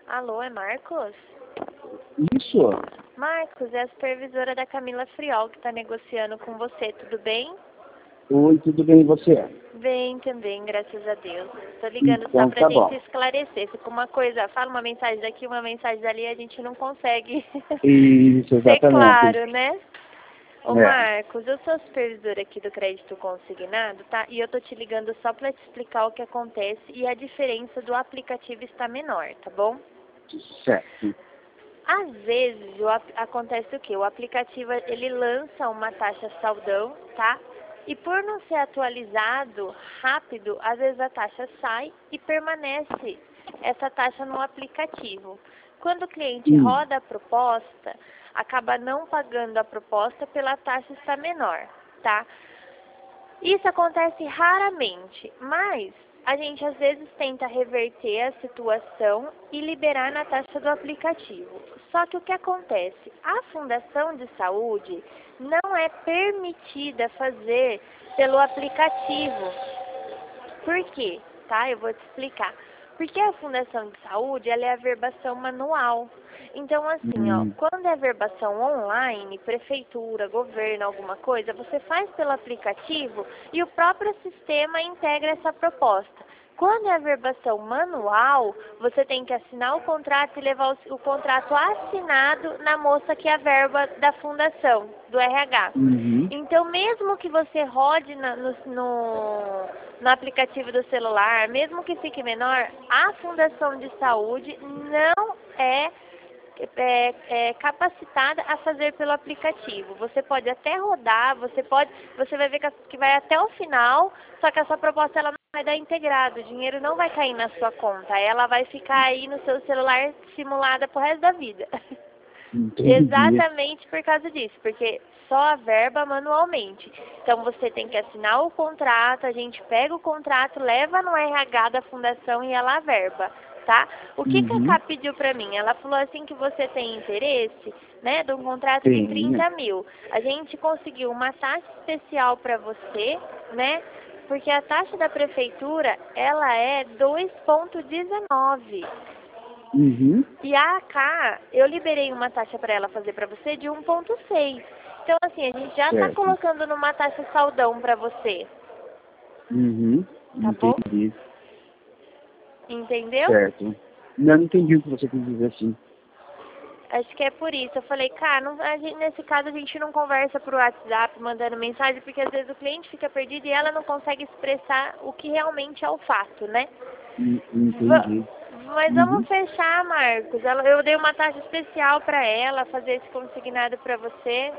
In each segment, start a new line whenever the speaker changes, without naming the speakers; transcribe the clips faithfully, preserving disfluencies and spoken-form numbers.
Alô, é Marcos?
Isso.
Marcos, é a supervisora da Camila Friol que está negociando com você, tudo bem?
Oi, tudo bem e você?
Bem também, graças a Deus. Tô ligando só
Então
pra
tá
gente
bom.
esclarecer. Fica uma coisa, fala uma mensagem daqui, uma mensagem dali, a gente não consegue
Isso,
ser
exatamente.
claro, né? Ô
É.
Marcos, eu sou a supervisora aqui do crédito consignado, tá? E eu tô te ligando só pra te explicar o que acontece e a diferença do aplicativo está menor, tá bom?
Certo.
Às vezes o, ap- acontece o quê? O aplicativo ele lança uma taxa saldão, tá? E por não ser atualizado rápido, às vezes a taxa sai e permanece essa taxa no aplicativo. Quando o cliente
Hum.
roda a proposta, acaba não pagando a proposta pela taxa estar menor, tá? Isso acontece raramente, mas a gente às vezes tenta reverter a situação e liberar na taxa do aplicativo. Só que o que acontece? A Fundação de Saúde não é permitida fazer pelo aplicativo. Por quê? Tá? Eu vou te explicar. Porque a Fundação de Saúde, ela é a verbação manual. Então, assim, ó,
Hum.
quando é verbação online, prefeitura, governo, alguma coisa, você faz pelo aplicativo e o próprio sistema integra essa proposta. Quando é a verbação manual, você tem que assinar o contrato e levar o, o contrato assinado na moça que é a verba da fundação, do R H.
Uhum.
Então, mesmo que você rode na- no, no, no aplicativo do celular, mesmo que fique menor, a Fundação de Saúde não é, é, é capacitada a fazer pelo aplicativo. Você pode até rodar, você pode, você vai ver que, a- que vai até o final, só que a sua proposta ela não vai dar integrado, o dinheiro não vai cair na sua conta, ela vai ficar aí no seu celular simulada pro resto da vida.
Entendi.
Exatamente por causa disso, porque só a verba manualmente. Então você tem que assinar o contrato, a gente pega o contrato, leva no R H da fundação e ela verba, tá? O que que a
Uhum.
K pediu pra mim? Ela falou assim que você tem interesse, né, de um contrato de
Tenho.
trinta mil. A gente conseguiu uma taxa especial pra você, né? Porque a taxa da prefeitura, ela é dois vírgula dezenove.
Uhum.
E a AK, eu liberei uma taxa para ela fazer para você de um vírgula seis. Então, assim, a gente já está
Certo.
colocando numa taxa saldão para você,
Uhum.
tá bom?
Entendi.
Entendeu?
Certo. Não entendi o que você quis dizer assim.
Acho que é por isso. Eu falei, cara, não- a gente- nesse caso a gente não conversa por WhatsApp, mandando mensagem, porque às vezes o cliente fica perdido e ela não consegue expressar o que realmente é o fato, né?
En-
Va-
Entendi.
Mas
Uhum.
vamos fechar, Marcos. Ela- Eu dei uma taxa especial para ela, fazer esse consignado para você.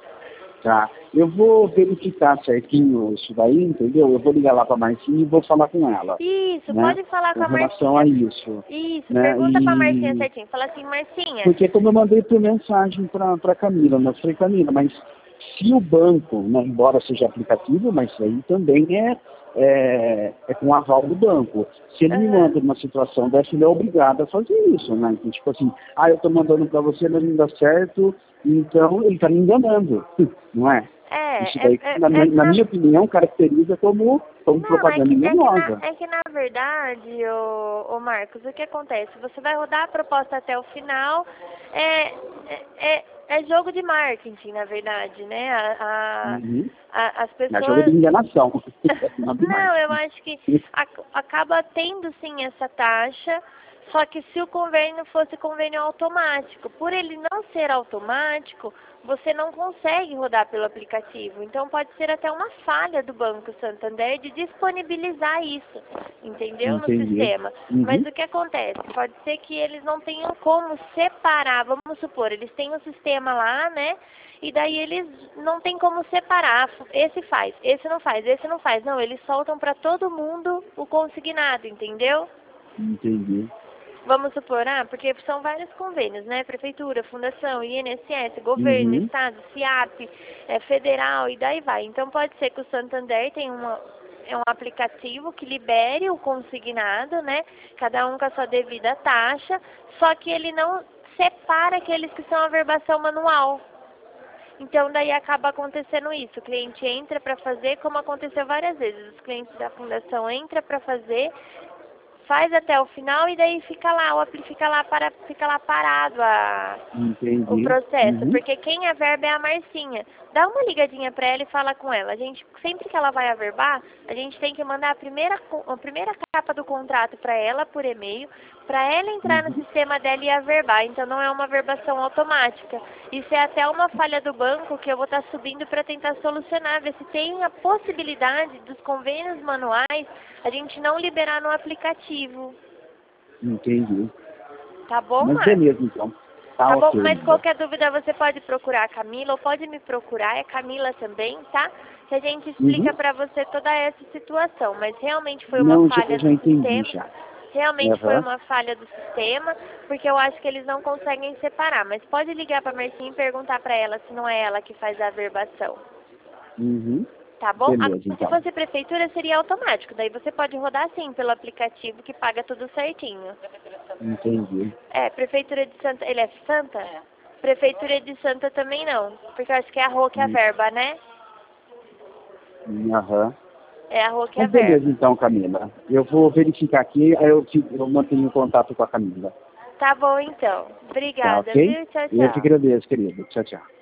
Tá. Eu vou verificar certinho isso daí, entendeu? Eu vou ligar lá pra Marcinha e vou falar com ela,
Isso,
né?
pode falar com
Com
a
relação a
Marcinha.
isso,
Isso,
né?
pergunta pra Marcinha
E
certinho. Fala assim, Marcinha.
porque como eu mandei por mensagem para para Camila, né? Eu falei, Camila, mas se o banco, né, embora seja aplicativo, mas isso aí também é, é, é com aval do banco. Se ele me
Aham.
manda numa situação dessa, ele é obrigado a fazer isso, né? Então, tipo assim, ah, eu estou mandando para você, mas não dá certo, então ele está me enganando, não é? Isso
É, é,
daí,
é,
na,
é que
na
na,
minha opinião, caracteriza como, como
não, é
propaganda
que, é que na,
enganosa.
é que na verdade, ô, ô Marcos, o que acontece? Você vai rodar a proposta até o final, é, é, é, é jogo de marketing, na verdade, né? A, a,
Uhum.
a- as
É jogo de
pessoas.
enganação, não de
Não, eu
marketing.
acho que ac- acaba tendo sim essa taxa, só que se o convênio fosse convênio automático, por ele não ser automático, você não consegue rodar pelo aplicativo. Então pode ser até uma falha do Banco Santander de disponibilizar isso, entendeu? No
Entendi.
sistema. Mas
Uhum.
o que acontece? Pode ser que eles não tenham como separar, vamos supor, eles têm um sistema lá, né? E daí eles não tem como separar. Esse faz, esse não faz, esse não faz. Não, eles soltam para todo mundo o consignado, entendeu?
Entendi.
Vamos supor, ah, porque são vários convênios, né? Prefeitura, fundação, I N S S, governo,
Uhum.
estado, SIAP, é, federal e daí vai. Então pode ser que o Santander tenha uma, é um aplicativo que libere o consignado, né? Cada um com a sua devida taxa, só que ele não separa aqueles que são a verbação manual. Então, daí acaba acontecendo isso. O cliente entra para fazer, como aconteceu várias vezes. Os clientes da fundação entram para fazer, faz até o final e daí fica lá, o apli fica lá, para, fica lá parado a, o processo,
Uhum.
porque quem averba é a Marcinha. Dá uma ligadinha para ela e fala com ela. A gente, sempre que ela vai averbar, a gente tem que mandar a primeira, a primeira capa do contrato para ela por e-mail, para ela entrar
Uhum.
no sistema dela e averbar. Então não é uma averbação automática. Isso é até uma falha do banco que eu vou estar subindo para tentar solucionar, ver se tem a possibilidade dos convênios manuais a gente não liberar no aplicativo.
Entendi.
Tá bom,
Mas
Marcos?
beleza, então. Tá,
Tá bom,
ok,
mas
Lívia.
qualquer dúvida você pode procurar a Camila ou pode me procurar, é Camila também, tá? Que a gente explica
Uhum.
pra você toda essa situação, mas realmente foi uma
Não, já,
falha
já
do
entendi,
sistema.
já.
Realmente foi
Aham.
uma falha do sistema, porque eu acho que eles não conseguem separar, mas pode ligar pra Marcinha e perguntar pra ela se não é ela que faz a averbação.
Uhum.
Tá bom?
Beleza,
Agora, se
então.
fosse prefeitura, seria automático. Daí você pode rodar sim pelo aplicativo que paga tudo certinho.
Entendi.
É, Prefeitura de Santa... Ele é Santa? É. Prefeitura de Santa também não. Porque eu acho que é a Rô que é a
Hum.
verba, né?
Aham.
É a Rô que é a
Mas beleza,
verba.
então, Camila. Eu vou verificar aqui, aí eu, te- eu mantenho contato com a Camila.
Tá bom, então.
Tá,
Obrigada,
ok?
viu? Tchau,
Eu te
tchau.
agradeço, querido. Tchau, tchau.